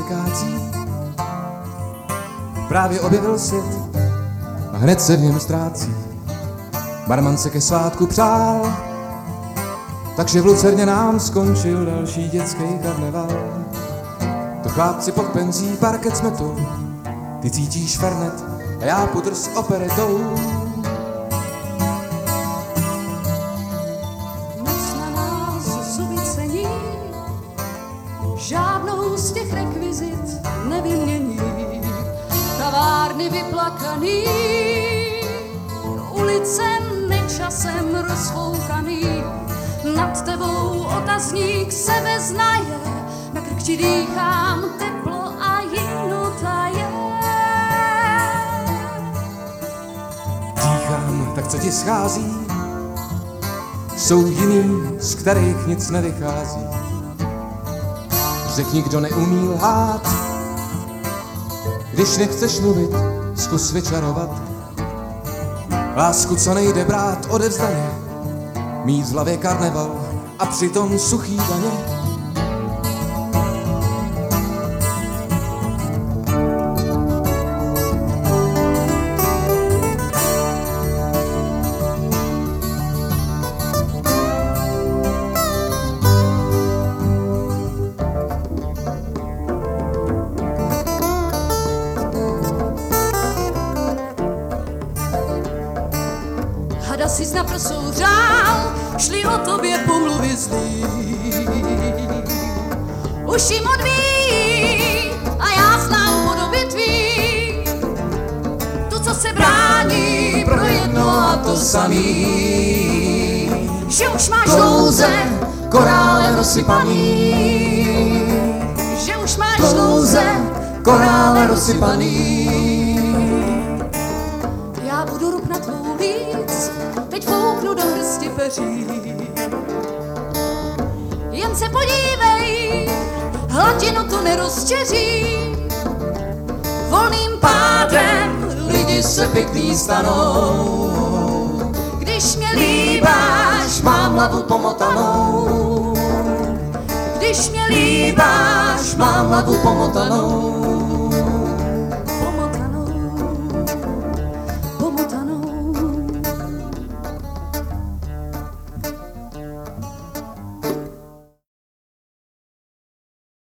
kácí. Právě objevil svět a hned se v něm ztrácí. Barman se ke svátku přál, takže v Lucerně nám skončil další dětský karneval. To chlápci pod penzí parket smetou, ty cítíš fernet a já pudr s operetou. Moc na nás zuby cení, žádnou z těch rekvizit nevymění. Kavárny vyplakaný, ulice nečasem rozfoukaný. Nad tebou otazník se veznaje, na krk ti dýchám teplo a jemnota je. Dýchám, tak co ti schází? Jsou jiný, z kterých nic nevychází. Řekni, kdo neumí lhát. Když nechceš mluvit, zkus vyčarovat. Lásku, co nejde brát odevzdaně, mít v hlavě karneval a přitom suchý daně. Hada si na prsou řál, šli o tobě pomluvy zlý. Už jim odvíjí a já znám podoby tvý. To, co se brání pro jedno a to samý. Že už máš dlouze korále rozsypaný. Že už máš dlouze korále rozsypaný. Já budu ruk na tvou líc, teď fouknu do hrsti peří. Jen se podívej, hladinu to nerozčeří. Volným pádem lidi se pěkný stanou. Když mě líbáš, mám hlavu pomotanou. Když mě líbáš, mám hlavu pomotanou.